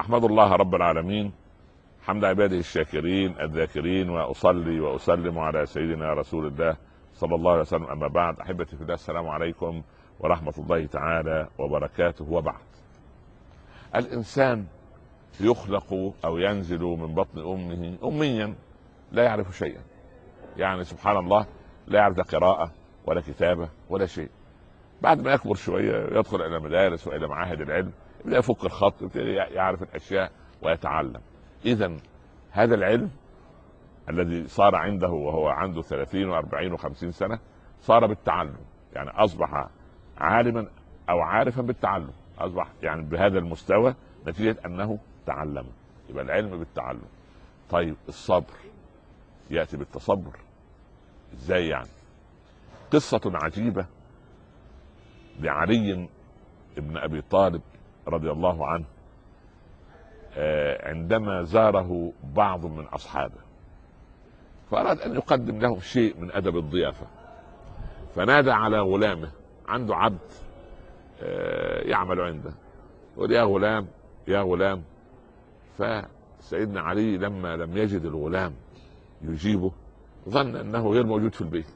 أحمد الله رب العالمين حمد عباده الشاكرين الذاكرين، وأصلي وأسلم على سيدنا رسول الله صلى الله عليه وسلم. أما بعد، أحبتي في الله، السلام عليكم ورحمة الله تعالى وبركاته. وبعد، الإنسان يخلق أو ينزل من بطن أمه أميا لا يعرف شيئا، يعني سبحان الله، لا يعرف قراءة ولا كتابة ولا شيء. بعد ما يكبر شوية يدخل إلى المدارس وإلى معاهد العلم، يبدأ يفك الخط، يعرف الأشياء ويتعلم. إذن هذا العلم الذي صار عنده وهو عنده 30 و40 و50 سنة صار بالتعلم، يعني أصبح عالما أو عارفا بالتعلم، أصبح يعني بهذا المستوى نتيجة أنه تعلم. يبقى العلم بالتعلم. طيب الصبر يأتي بالتصبر إزاي؟ يعني قصة عجيبة لعلي ابن أبي طالب رضي الله عنه، عندما زاره بعض من أصحابه فأراد أن يقدم لهم شيء من أدب الضيافة، فنادى على غلامه، عنده عبد يعمل عنده، يقول يا غلام يا غلام. فسيدنا علي لما لم يجد الغلام يجيبه ظن أنه غير موجود في البيت،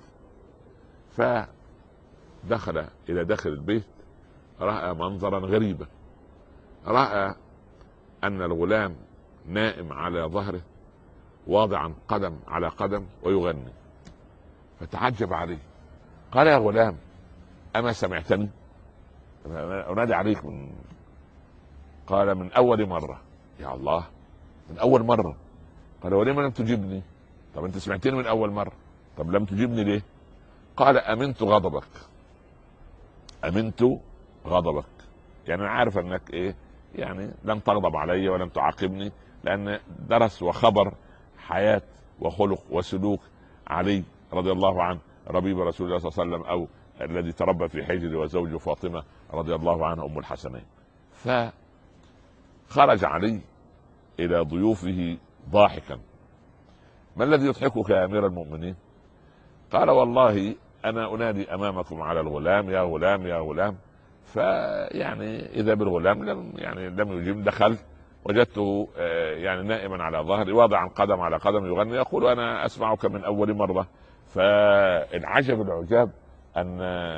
فدخل إلى داخل البيت، رأى منظرا غريبا، رأى أن الغلام نائم على ظهره واضعا قدم على قدم ويغني، فتعجب عليه، قال يا غلام أما سمعتني؟ أنادي عليك قال من أول مرة. يا الله، من أول مرة؟ قال ولما لم تجيبني؟ طب أنت سمعتني من أول مرة، طب لم تجيبني ليه؟ قال أمنت غضبك، أمنت غضبك، يعني أنا عارف أنك إيه، يعني لن تغضب علي ولن تعاقبني، لأن درس وخبر حياة وخلق وسلوك علي رضي الله عنه، ربيب رسول الله صلى الله عليه وسلم، أو الذي تربى في حجره وزوجه فاطمة رضي الله عنها أم الحسنين. فخرج علي إلى ضيوفه ضاحكا. ما الذي يضحكك يا أمير المؤمنين؟ قال والله أنا أنادي أمامكم على الغلام يا غلام يا غلام، فيعني إذا بالغلام لم يجيب. دخلت وجدته يعني نائما على ظهري واضعا قدم على قدم يغني، يقول أنا أسمعك من أول مرة. فالعجب العجاب أن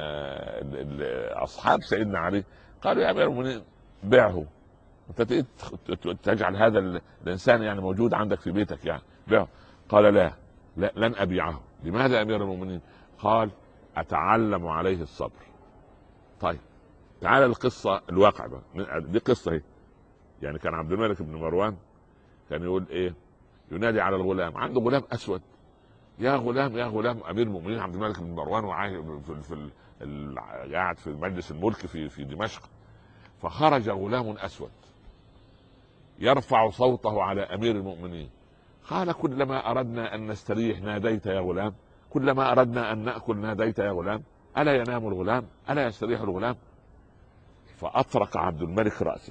أصحاب سيدنا علي قالوا يا أمير المؤمنين بيعه، أنت تجعل هذا الإنسان يعني موجود عندك في بيتك، يعني بيعه. قال لا لن أبيعه. لماذا يا أمير المؤمنين؟ قال أتعلم عليه الصبر. طيب تعال القصة الواقع بقى، دي قصة هي. يعني كان عبد الملك بن مروان كان يقول ايه، ينادي على الغلام، عنده غلام اسود، يا غلام يا غلام. امير المؤمنين عبد الملك بن مروان وعايش قاعد في مجلس الملك في دمشق، فخرج غلام اسود يرفع صوته على امير المؤمنين، قال كلما اردنا ان نستريح ناديت يا غلام، كلما اردنا ان ناكل ناديت يا غلام، الا ينام الغلام، الا يستريح الغلام؟ فاطرق عبد الملك راسه،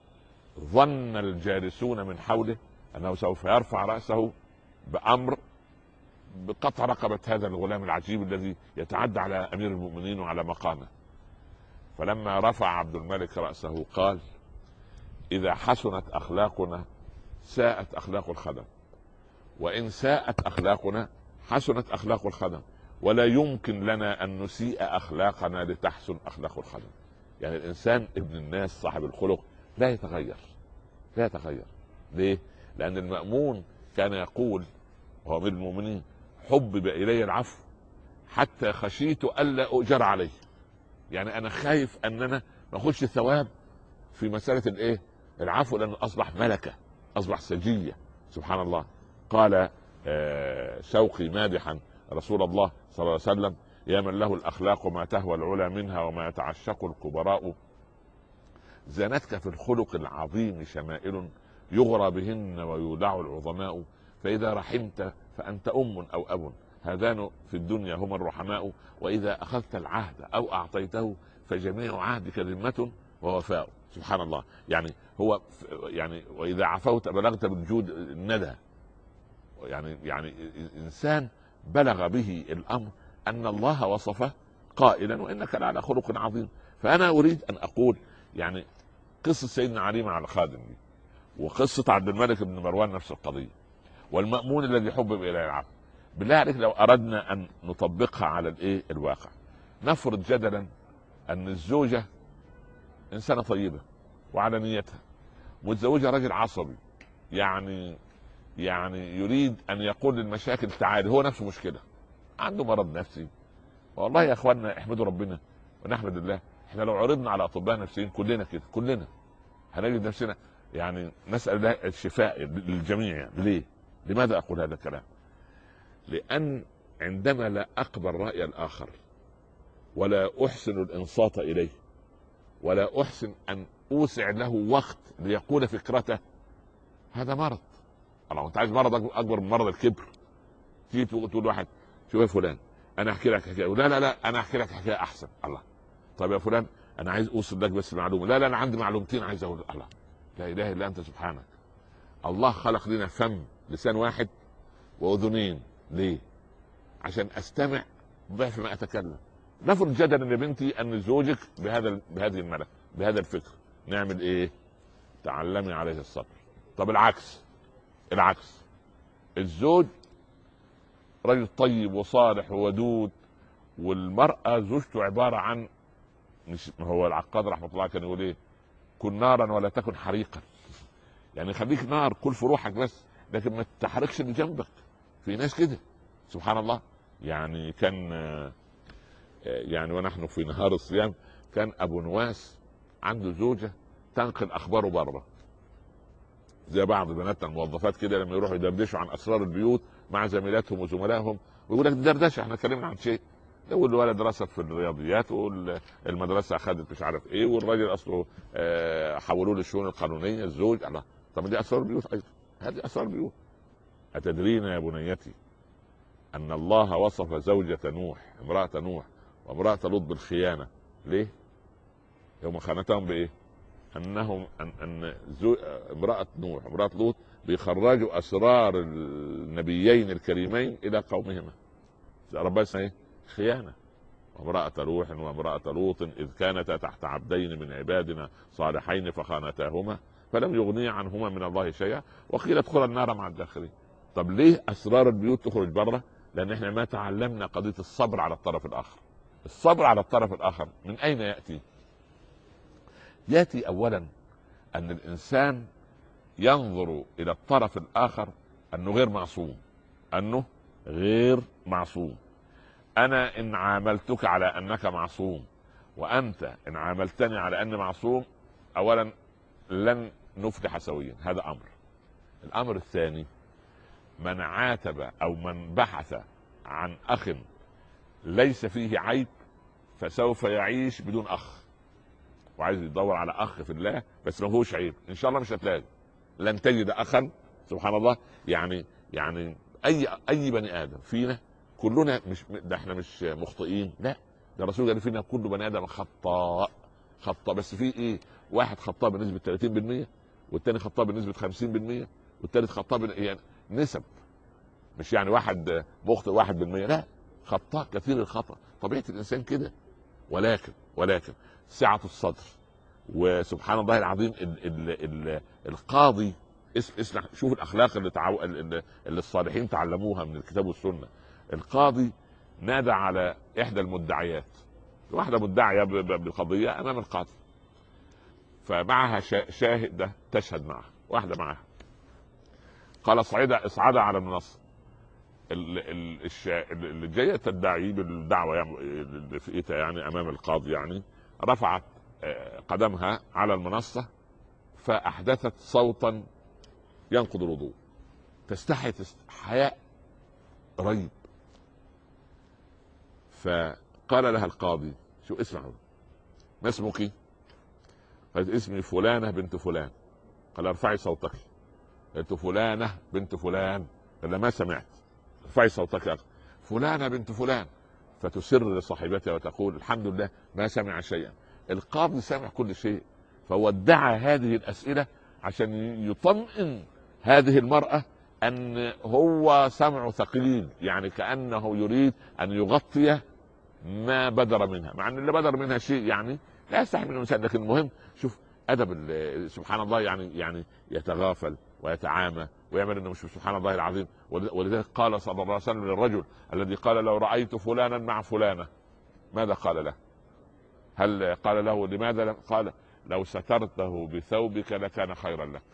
ظن الجالسون من حوله انه سوف يرفع راسه بامر بقطع رقبه هذا الغلام العجيب الذي يتعدى على امير المؤمنين وعلى مقامه. فلما رفع عبد الملك راسه قال اذا حسنت اخلاقنا ساءت اخلاق الخدم، وان ساءت اخلاقنا حسنت اخلاق الخدم، ولا يمكن لنا ان نسيء اخلاقنا لتحسن اخلاق الخدم. يعني الانسان ابن الناس صاحب الخلق لا يتغير، لا يتغير. ليه؟ لأن المأمون كان يقول وهو أمير المؤمنين حبب إلي العفو حتى خشيت ألا أؤجر عليه، يعني أنا خايف أننا ما أخش ثواب في مسألة الإيه؟ العفو، لأنه أصبح ملكة، أصبح سجية. سبحان الله. قال شوقي مادحا رسول الله صلى الله عليه وسلم يا من له الأخلاق ما تهوى العلا منها وما يتعشق الكبراء، زانتك في الخلق العظيم شمائل يغرى بهن ويودع العظماء، فإذا رحمت فأنت أم أو أب، هذان في الدنيا هما الرحماء، وإذا أخذت العهد أو أعطيته فجميع عهدك ذمة ووفاء. سبحان الله. يعني هو يعني وإذا عفوت بلغت بالجود الندى. يعني إنسان بلغ به الأمر أن الله وصفه قائلا وإنك لعلى خلق عظيم. فأنا أريد أن أقول يعني قصة سيدنا علي مع الخادم دي، وقصة عبد الملك بن مروان نفس القضية، والمأمون الذي حبب إلى العفو. بالله عليك لو أردنا أن نطبقها على الواقع، نفرض جدلا أن الزوجة إنسانة طيبة وعلى نيتها، متزوجة رجل عصبي، يعني يريد أن يقول للمشاكل تعالي، هو نفسه مشكلة، عنده مرض نفسي. والله يا اخواننا احمدوا ربنا ونحمد الله، احنا لو عرضنا على اطباء نفسيين كلنا كده، كلنا هنجد نفسنا يعني نسال الله الشفاء للجميع. يعني ليه؟ لماذا اقول هذا الكلام؟ لان عندما لا اقبل راي الاخر ولا احسن الانصات اليه ولا احسن ان اوسع له وقت ليقول فكرته، هذا مرض. الله، انت عايز مرض اكبر من مرض الكبر؟ تيجي تقول واحد شوف يا فلان انا احكي لك حكايه، لا انا احكي لك حكايه احسن. الله، طب يا فلان انا عايز اوصل لك بس معلومه، لا انا عندي معلومتين عايز اقول. الله، لا اله الا انت سبحانك. الله خلق لنا فم، لسان واحد واذنين، ليه؟ عشان استمع ضعف ما اتكلم. نفرض جدلا يا بنتي ان زوجك بهذه الملك، بهذا الفكر، نعمل ايه؟ تعلمي عليه الصبر. طب العكس، الزوج رجل طيب وصالح وودود، والمرأة زوجته عبارة عن، مش هو العقاد رحمة الله كان يقول ايه؟ كن نارا ولا تكن حريقا. يعني خليك نار، كل في روحك بس، لكن ما تحرقش اللي جنبك. في ناس كده سبحان الله. يعني كان يعني ونحن في نهار الصيام كان ابو نواس عنده زوجة تنقل اخباره بره، زي بعض بناتنا الموظفات كده لما يروحوا يدردشوا عن اسرار البيوت مع زميلاتهم وزملائهم، ويقول لك دردشه احنا اتكلمنا عن شيء، لو الولد رسب في الرياضيات والمدرسه اخذت مش عارف ايه، والراجل اصله حولوه للشؤون القانونيه الزوج. الله، طب دي اسرار البيوت ايضا، هذه اسرار البيوت. اتدرين يا بنيتي ان الله وصف زوجة نوح، امرأة نوح وامرأة لوط بالخيانة؟ ليه؟ يوم خانتهم بايه؟ انهم ان امرأة نوح وامرأة لوط بيخرجوا اسرار النبيين الكريمين الى قومهما. ربنا اسمها ايه؟ خيانة. وامرأة نوح وامرأة لوط اذ كانتا تحت عبدين من عبادنا صالحين فخانتاهما فلم يغنيا عنهما من الله شيئا وقيل ادخلا النار مع الداخلين. طب ليه اسرار البيوت تخرج بره؟ لان احنا ما تعلمنا قضية الصبر على الطرف الاخر. الصبر على الطرف الاخر من اين يأتي؟ يأتي اولا ان الانسان ينظر الى الطرف الاخر انه غير معصوم. انا ان عاملتك على انك معصوم وانت ان عاملتني على اني معصوم، اولا لن نفلح سويا، هذا امر. الامر الثاني، من عاتب او من بحث عن اخ ليس فيه عيب فسوف يعيش بدون اخ، وعايز يدور على اخ في الله بس ما هوش عيب، ان شاء الله مش هتلاقي، لن تجد اخا. سبحان الله. يعني اي بني ادم فينا كلنا مش ده، احنا مش مخطئين، لا، ده الرسول قال فينا كل بني ادم خطاء. بس في ايه؟ واحد خطاء بنسبه 30%، والتاني خطاء بنسبه 50%، والتالت خطاء يعني نسب، مش يعني واحد مخطئ 1%، لا، خطاء كثير الخطأ، طبيعه الانسان كده. ولكن سعة الصدر، وسبحان الله العظيم القاضي اسمع، شوف الاخلاق اللي الصالحين تعلموها من الكتاب والسنه. القاضي نادى على احدى المدعيات، واحده مدعيه بالقضيه امام القاضي، فمعها شاهده تشهد معها، واحده معها. قال اصعد على المنصه. اللي جايه تدعي بالدعوه يعني امام القاضي، يعني رفعت قدمها على المنصه فاحدثت صوتا ينقض الوضوء، تستحي حياء ريب. فقال لها القاضي شو اسمعوا، ما اسمك؟ قالت اسمي فلانة بنت فلان. قال ارفعي صوتك. قالت فلانة بنت فلان. قال ما سمعت. ارفعي صوتك يا أخي. فلانة بنت فلان. فتسر لصاحبتها وتقول الحمد لله ما سمع شيئا. القاضي سمع كل شيء، فودع هذه الأسئلة عشان يطمئن هذه المرأة ان هو سمع ثقيل، يعني كأنه يريد ان يغطي ما بدر منها، مع ان اللي بدر منها شيء يعني لا يستحمل الانسان. لكن المهم شوف ادب سبحان الله، يعني يتغافل ويتعامى ويعمل انه مش سبحان الله العظيم. ولذلك قال صلى الله عليه وسلم للرجل الذي قال لو رايت فلانا مع فلانه ماذا قال له؟ هل قال له لماذا لم؟ قال لو سترته بثوبك لكان خيرا لك.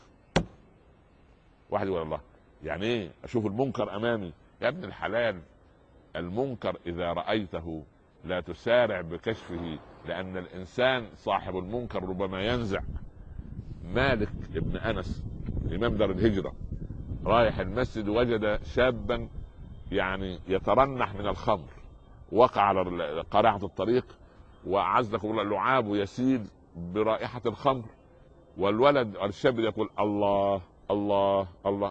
واحد يقول الله يعني ايه اشوف المنكر امامي؟ يا ابن الحلال، المنكر اذا رايته لا تسارع بكشفه، لان الانسان صاحب المنكر ربما ينزع. مالك ابن انس امام دار الهجره رايح المسجد وجد شابا يعني يترنح من الخمر، وقع على قارعة الطريق، وأعزكم الله لعابه يسيل برائحة الخمر، والولد الشاب يقول الله الله الله.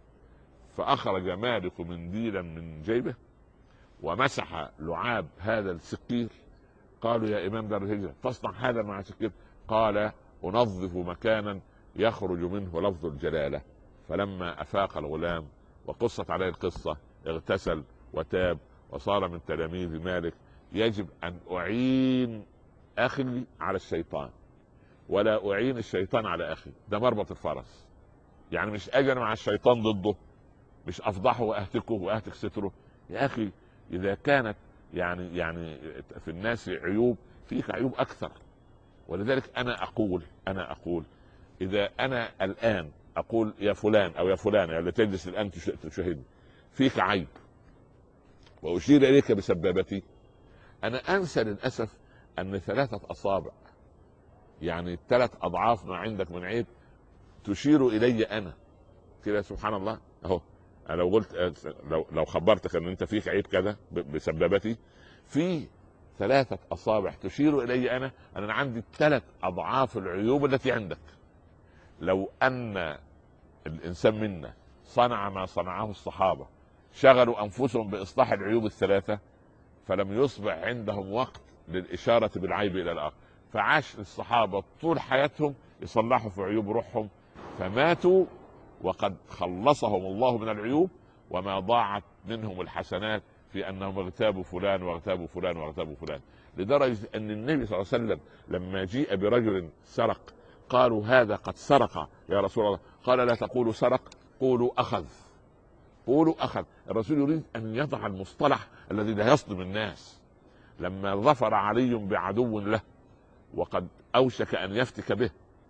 فأخرج مالك منديلا من جيبه ومسح لعاب هذا السكير. قالوا يا إمام دار الهجرة تصنع هذا مع سكير؟ قال أنظف مكانا يخرج منه لفظ الجلالة. فلما أفاق الغلام وقصت عليه القصة اغتسل وتاب وصار من تلاميذ مالك. يجب أن أعين أخي على الشيطان ولا أعين الشيطان على أخي. ده مربط الفرس، يعني مش أجري مع الشيطان ضده، مش أفضحه وأهتكه وأهتك ستره. يا أخي إذا كانت يعني في الناس عيوب، فيك عيوب أكثر. ولذلك أنا أقول إذا أنا الآن أقول يا فلان أو يا فلانة اللي تجلس الآن تشاهدني فيك عيب وأشير إليك بسبابتي، أنا أنسى للأسف أن 3 أصابع يعني 3 أضعاف ما عندك من عيب تشير إلي أنا كده. سبحان الله أهو. أنا لو قلت لو خبرتك أن أنت فيك عيب كذا بسبابتي، في 3 أصابع تشير إلي أنا أن أنا عندي 3 أضعاف العيوب التي عندك. لو أن الإنسان منا صنع ما صنعه الصحابة، شغلوا أنفسهم بإصلاح العيوب ال3، فلم يصبح عندهم وقت للإشارة بالعيب إلى الآخر. فعاش الصحابة طول حياتهم يصلحوا في عيوب روحهم، فماتوا وقد خلصهم الله من العيوب، وما ضاعت منهم الحسنات في أنهم اغتابوا فلان واغتابوا فلان واغتابوا فلان. لدرجة أن النبي صلى الله عليه وسلم لما جيء برجل سرق قالوا هذا قد سرق يا رسول الله، قال لا تقولوا سرق، قولوا أخذ. قولوا أخذ. الرسول يريد أن يضع المصطلح الذي لا يصدم الناس. لما ظفر علي بعدو له وقد أوشك أن يفتك به،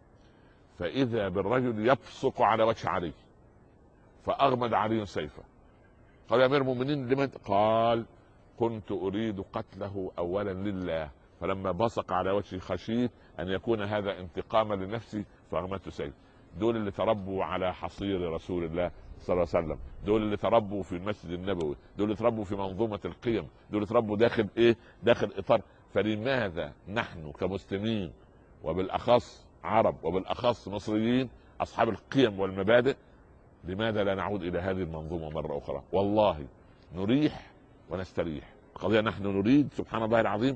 فإذا بالرجل يبصق على وجه علي، فأغمد علي سيفه. قال يا أمير المؤمنين لمن؟ قال كنت أريد قتله أولا لله، فلما بصق على وجهي خشيت أن يكون هذا انتقاما لنفسي فأغمدت سيف. دول اللي تربوا على حصير رسول الله صلى الله عليه وسلم، دول اللي تربوا في المسجد النبوي، دول اللي تربوا في منظومة القيم، دول اللي تربوا داخل داخل إطار. فلماذا نحن كمسلمين وبالأخص عرب وبالأخص مصريين أصحاب القيم والمبادئ لماذا لا نعود إلى هذه المنظومة مرة أخرى؟ والله نريح ونستريح. قضية نحن نريد سبحان الله العظيم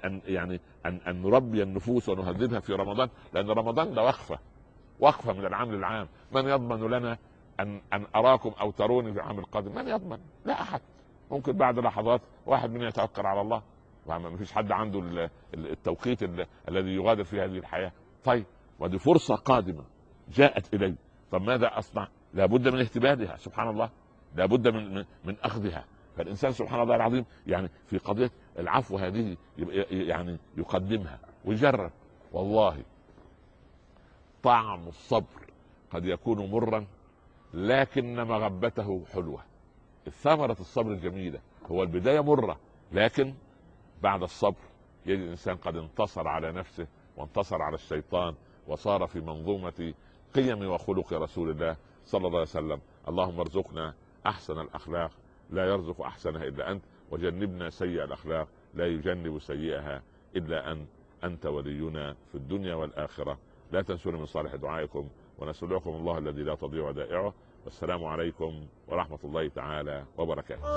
أن نربي النفوس ونهذبها في رمضان، لأن رمضان ده وقفة من العام للعام. من يضمن لنا أن أراكم أو تروني في العام القادم؟ من يضمن؟ لا أحد. ممكن بعد لحظات واحد منا يتوكل على الله، ما فيش حد عنده التوقيت الذي يغادر في هذه الحياة. طيب ودي فرصة قادمة جاءت إلي، طب ماذا أصنع؟ لابد من اهتبالها سبحان الله، لابد من أخذها. فالإنسان سبحان الله العظيم يعني في قضية العفو هذه يعني يقدمها ويجرب. والله طعم الصبر قد يكون مرا لكن مغبته حلوة. الثمرة الصبر الجميلة هو البداية مرة، لكن بعد الصبر يجد الإنسان قد انتصر على نفسه وانتصر على الشيطان وصار في منظومة قيم وخلق رسول الله صلى الله عليه وسلم. اللهم ارزقنا أحسن الأخلاق لا يرزق أحسنها إلا أنت، وجنبنا سيئ الأخلاق لا يجنب سيئها إلا أنت ولينا في الدنيا والآخرة. لا تنسونا من صالح دعائكم، ونسألكم الله الذي لا تضيع ودائعه. والسلام عليكم ورحمة الله تعالى وبركاته.